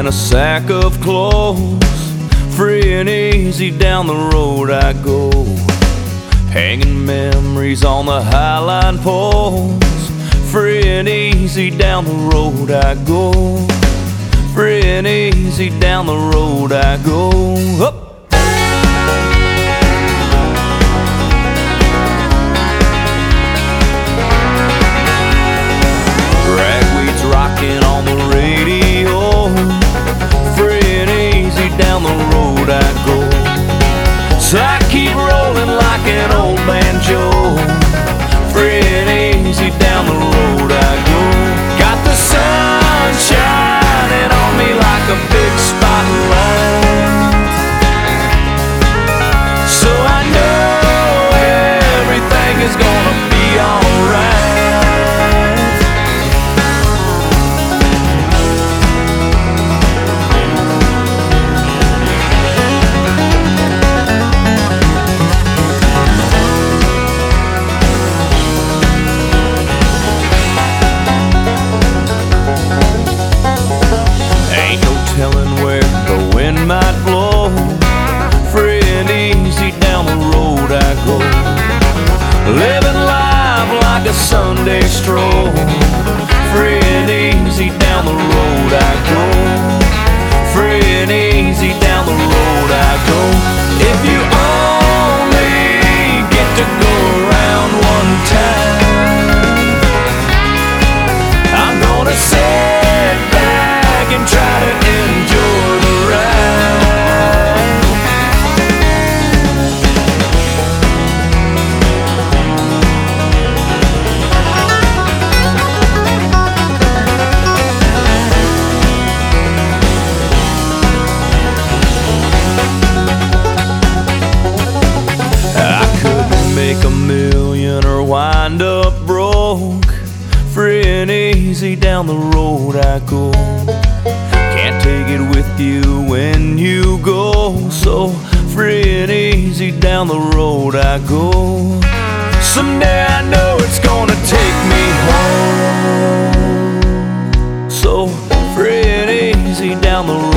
and a sack of clothes. Free and easy down the road I go, hanging memories on the highline poles. Free and easy down the road I go, free and easy down the road I go. Up. Ragweed's rocking on the radio, free and easy down the road I go. So I keep rolling like an old banjo, free and easy down the road I go. Got the sun shining on me like a big spotlight, so I know everything is gonna be alright. Telling where the wind might blow, free and easy down the road I go. Living life like a Sunday stroll, free and easy down the road I go, free and easy down the road I go. If you only get to go around one time, I'm gonna sit back and try to enjoy the ride. I could make a million or wind up broke, free and easy down the road I go. Can't take it with you when you go, so free and easy down the road I go. Someday I know it's gonna take me home, so free and easy down the road